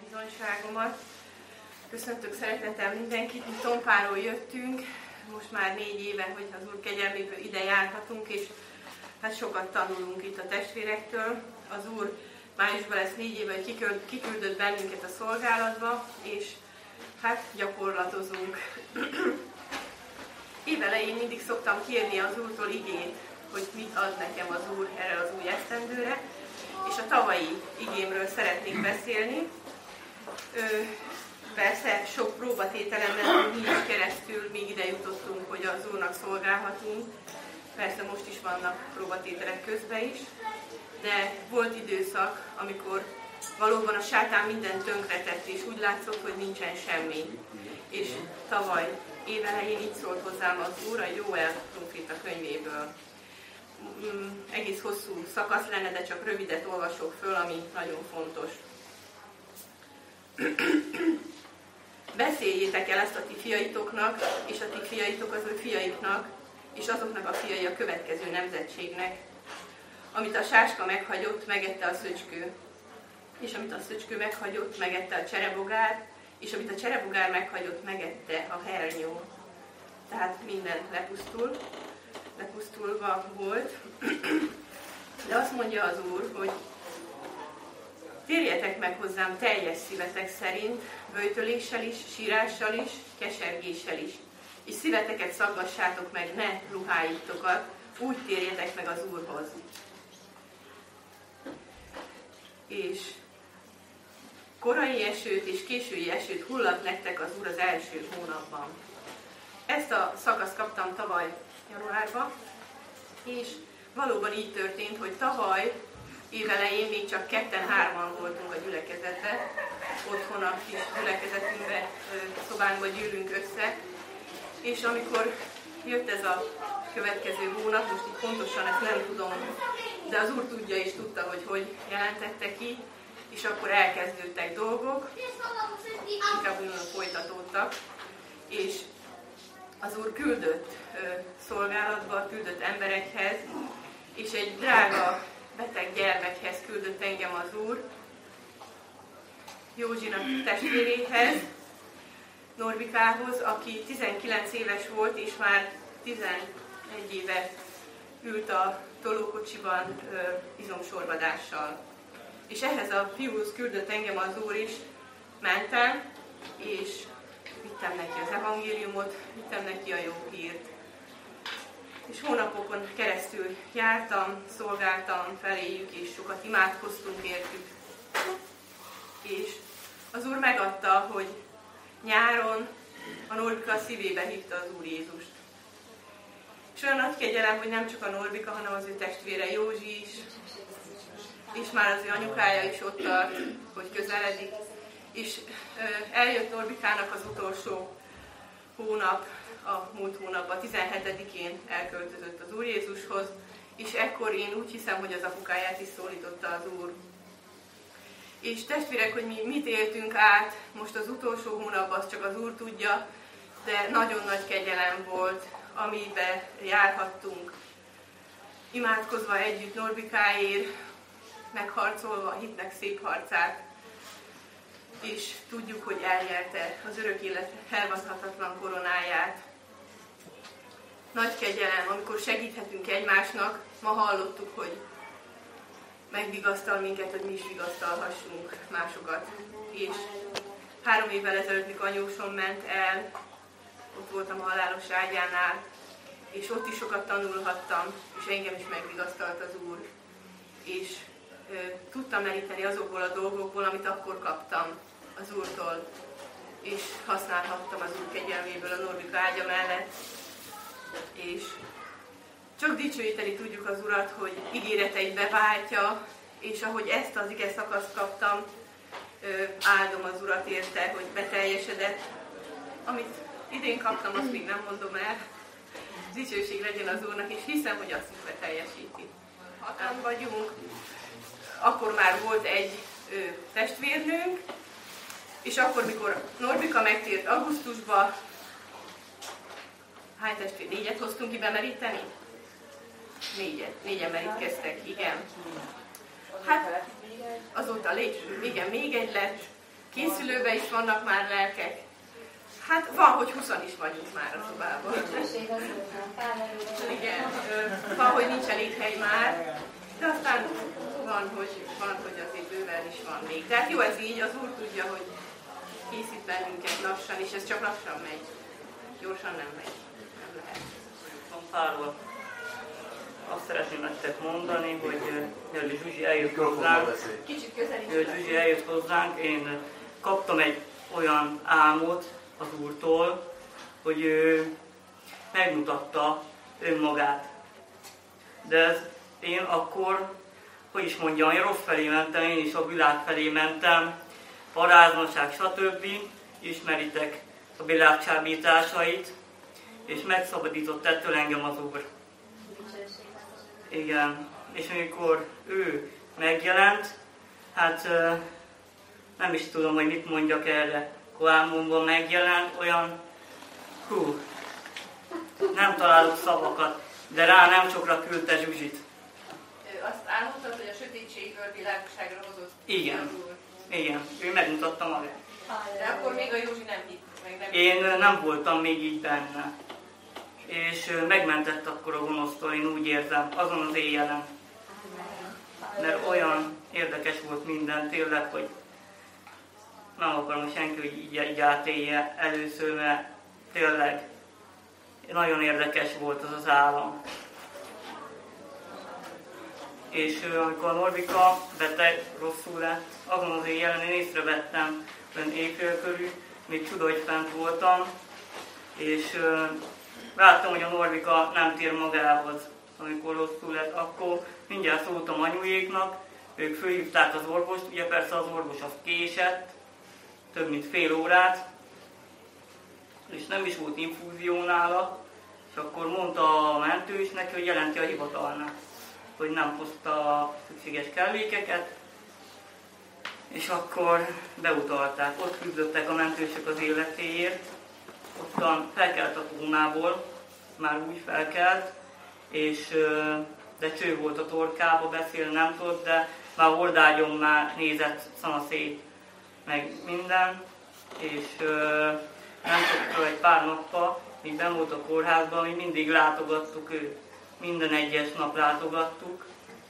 bizonyságomat. Köszöntök szeretettel mindenkit, mi Tompáról jöttünk, most már 4 éve, hogy az Úr kegyelméből ide járhatunk, és hát sokat tanulunk itt a testvérektől. Az Úr májusban lesz 4 éve, hogy kiküldött bennünket a szolgálatba, és hát gyakorlatozunk. Évelején mindig szoktam kérni az Úrtól igét, hogy mit ad nekem az Úr erre az új esztendőre, és a tavalyi igémről szeretnék beszélni. Persze sok próbatételen mentünk mi is keresztül, még ide jutottunk, hogy az Úrnak szolgálhatunk. Persze most is vannak próbatételek közben is, de volt időszak, amikor valóban a sátán mindent tönkretett, és úgy látszott, hogy nincsen semmi. És tavaly évelején így szólt hozzám az Úr a Jóel próféta könyvéből. Egész hosszú szakasz lenne, de csak rövidet olvasok föl, ami nagyon fontos. Beszéljétek el ezt a ti fiaitoknak, és a ti fiaitok az ő fiaiknak, és azoknak a fiai a következő nemzetségnek. Amit a sáska meghagyott, megette a szöcskő, és amit a szöcskő meghagyott, megette a cserebogár, és amit a cserebogár meghagyott, megette a hernyó. Tehát minden lepusztulva volt. De azt mondja az Úr, hogy térjetek meg hozzám teljes szívetek szerint, böjtöléssel is, sírással is, kesergéssel is, és szíveteket szaggassátok meg, ne ruháitokat, úgy térjetek meg az Úrhoz. És korai esőt és késői esőt hullat nektek az Úr az első hónapban. Ezt a szakaszt kaptam tavaly januárban, és valóban így történt, hogy tavaly évelején még csak 2-3-an voltunk a gyülekezetben, otthon a kis gyülekezetünkben, szobánkban gyűlünk össze, és amikor jött ez a következő hónap, most így pontosan ezt nem tudom, de az Úr tudja és tudta, hogy jelentette ki, és akkor elkezdődtek dolgok, inkább úgy folytatódtak, és az Úr küldött szolgálatba, küldött emberekhez, és egy drága beteg gyermekhez küldött engem az Úr, Józsinak testvéréhez, Norbikához, aki 19 éves volt, és már 11 éve ült a tolókocsiban izomsorvadással. És ehhez a fiúhoz küldött engem az Úr is, mentem, és vittem neki az evangéliumot, vittem neki a jó hírt. És hónapokon keresztül jártam, szolgáltam feléjük, és sokat imádkoztunk értük. És az Úr megadta, hogy nyáron a Norbika szívébe hívta az Úr Jézust. És olyan nagy kegyelem, hogy nem csak a Norbika, hanem az ő testvére Józsi is, és már az ő anyukája is ott tart, hogy közeledik. És eljött Norbikának az utolsó hónap, a múlt hónapban, 17-én elköltözött az Úr Jézushoz, és ekkor én úgy hiszem, hogy az apukáját is szólította az Úr. És testvérek, hogy mi mit éltünk át, most az utolsó hónapban, azt csak az Úr tudja, de nagyon nagy kegyelem volt, amiben járhattunk, imádkozva együtt Norbikáért, megharcolva a hitnek szép harcát, és tudjuk, hogy elnyerte az örök élet elvaszthatatlan koronáját. Nagy kegyelem, amikor segíthetünk egymásnak, ma hallottuk, hogy megvigasztal minket, hogy mi is vigasztalhassunk másokat. És 3 évvel ezelőtt, mikor anyósom ment el, ott voltam a halálos ágyánál, és ott is sokat tanulhattam, és engem is megvigasztalt az Úr. És tudtam meríteni azokból a dolgokból, amit akkor kaptam az Úrtól, és használhattam az Úr kegyelméből a Norbika ágya mellett. És csak dicsőíteni tudjuk az Urat, hogy ígéreteit beváltja, és ahogy ezt az ige szakaszt kaptam, áldom az Urat érte, hogy beteljesedett. Amit idén kaptam, azt még nem mondom el. Dicsőség legyen az Úrnak, és hiszem, hogy azt is beteljesíti. Hatan vagyunk. Akkor már volt egy testvérnőnk, és akkor, mikor Norbika megtért augusztusba, hány testvér? 4-et hoztunk ki bemeríteni? 4-en merítkeztek, igen. Hát azóta igen, még egy lett, készülőben is vannak már lelkek. Hát van, hogy 20 is vagyunk már a szobában. Igen, van, hogy nincs elég hely már, de aztán van, hogy azért bőven is van még. Tehát jó ez így, az Úr tudja, hogy készít bennünket lassan, és ez csak lassan megy. Gyorsan nem megy. Nem lehet. Párról azt szeretném nektek mondani, hogy Zsuzsi eljött hozzánk. Kicsit közelítve. Zsuzsi eljött hozzánk, én kaptam egy olyan álmot az Úrtól, hogy ő megmutatta önmagát. De én akkor, hogy is mondjam, én rossz felé mentem, én is a világ felé mentem, paráznaság, stb. Ismeritek a világ csábításait, és megszabadított ettől engem az Úr. Igen, és amikor ő megjelent, hát nem is tudom, hogy mit mondjak erre. Álmomban megjelent olyan, nem találok szavakat, de rá nem sokra küldte Zsuzsit. Azt álmodtad, hogy a sötétségből világosságra hozott. Igen, igen, ő megmutatta magát. De akkor még a Józsi nem hitt meg. Nem Én nem voltam még így benne. És megmentett akkor a gonosztól, én úgy érzem, azon az éjjelen. Mert olyan érdekes volt minden, tényleg, hogy nem akarom senki, hogy így átélje először, mert tényleg nagyon érdekes volt az az állam. És amikor a Norvika beteg, rosszul lett, azon az éjjelen én észrevettem, ön éjfél körül, még csuda, hogy fent voltam, és láttam, hogy a Norvika nem tér magához, amikor rosszul lett. Akkor mindjárt szóltam anyujéknak, ők fölhívták az orvost, ugye persze az orvos az késett, több mint fél órát, és nem is volt infúzió nála, és akkor mondta a mentő is neki, hogy jelenti a hivatalnak, hogy nem hozta a szükséges kellékeket, és akkor beutalták. Ott küzdöttek a mentősök az életéért, ottan felkelt a kómából, már úgy felkelt, és de cső volt a torkába, beszélni nem tudott, de már oldágyon már nézett szanaszét, meg minden, és nem tudta egy pár nappal, míg benn volt a kórházban, mi mindig látogattuk őt, minden egyes nap látogattuk,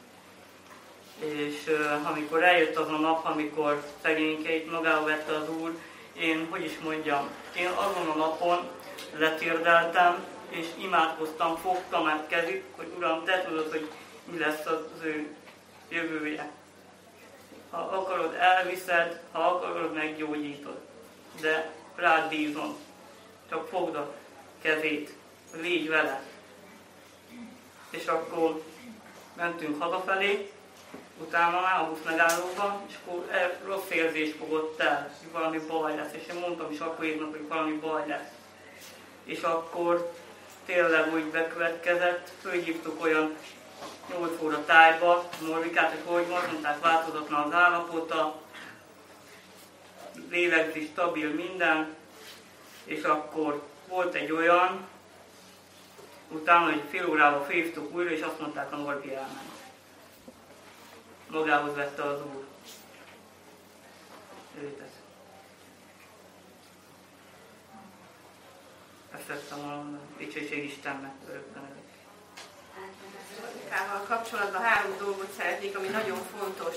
és amikor eljött az a nap, amikor szegénykeit magába vette az Úr, én, hogy is mondjam, én azon a napon letérdeltem, és imádkoztam, fogtam át kezét, hogy Uram, Te tudod, hogy mi lesz az ő jövője. Ha akarod, elviszed, ha akarod, meggyógyítod. De rád bízom. Csak fogd a kezét, légy vele. És akkor mentünk hazafelé, utána már a busz megállóba, és akkor rossz érzés fogott el, hogy valami baj lesz. És én mondtam is akkor írnak, hogy valami baj lesz. És akkor tényleg úgy bekövetkezett, fölhívtuk olyan 8 óra tájba Norvikát, hogy mondták, változatlan az állapota, lélegzés stabil minden, és akkor volt egy olyan, utána egy fél órával fölhívtuk újra, és azt mondták, a Norbi elment. Magához vette az Úr. Őt. Ezt tettem volna, dicsőség Istennek örökben. Norvikával kapcsolatban 3 dolgot szeretnék, ami nagyon fontos.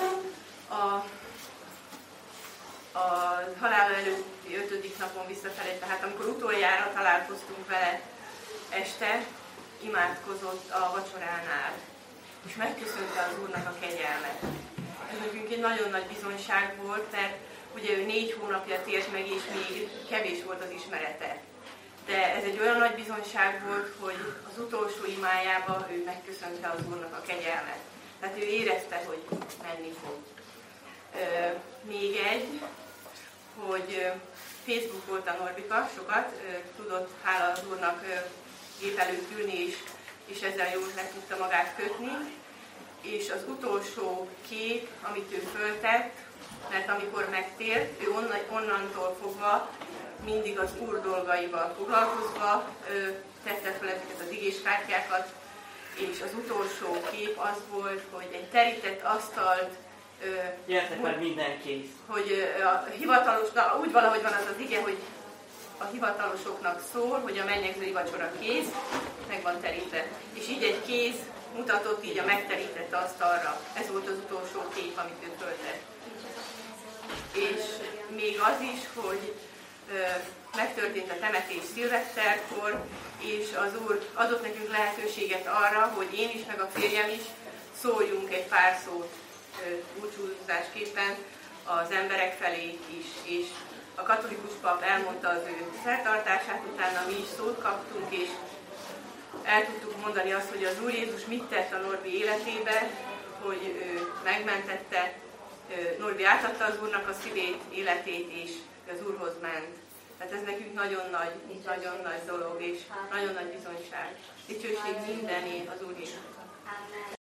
A halála előtti 5. napon visszafelé, tehát amikor utoljára találkoztunk vele este, imádkozott a vacsoránál, és megköszönte az Úrnak a kegyelmet. Ez nekünk egy nagyon nagy bizonyság volt, mert ugye ő 4 hónapja tért meg, és még kevés volt az ismerete. De ez egy olyan nagy bizonyság volt, hogy az utolsó imájában ő megköszönte az Úrnak a kegyelmet. Tehát ő érezte, hogy menni fog. Még egy, hogy Facebook volt a Norvika sokat, tudott hála az Úrnak gép előtt ülni, és ezzel jól le tudta magát kötni. És az utolsó kép, amit ő föltett, mert amikor megtért, ő onnantól fogva mindig az Úr dolgaival foglalkozva tette fel ezeket az igéskártyákat, és az utolsó kép az volt, hogy egy terített asztalt Gyertek már minden kész. Hogy a hivatalos, úgy valahogy van az az ige, hogy a hivatalosoknak szól, hogy a mennyegzői vacsora kész, meg van terítve. És így egy kéz mutatott így a megterített asztalra. Ez volt az utolsó kép, amit ő föltett. És még az is, hogy megtörtént a temetés szilveszterkor, és az Úr adott nekünk lehetőséget arra, hogy én is, meg a férjem is szóljunk egy pár szót búcsúzásképpen az emberek felé is, és a katolikus pap elmondta az ő szertartását, utána mi is szót kaptunk, és el tudtuk mondani azt, hogy az Úr Jézus mit tett a Norbi életébe, hogy ő megmentette, Norbi átadta az Úrnak a szívét, életét, és az Úrhoz ment. Tehát ez nekünk nagyon nagy dolog, és nagyon nagy bizonyság. Dicsőség mindené az Úr Jézusnak.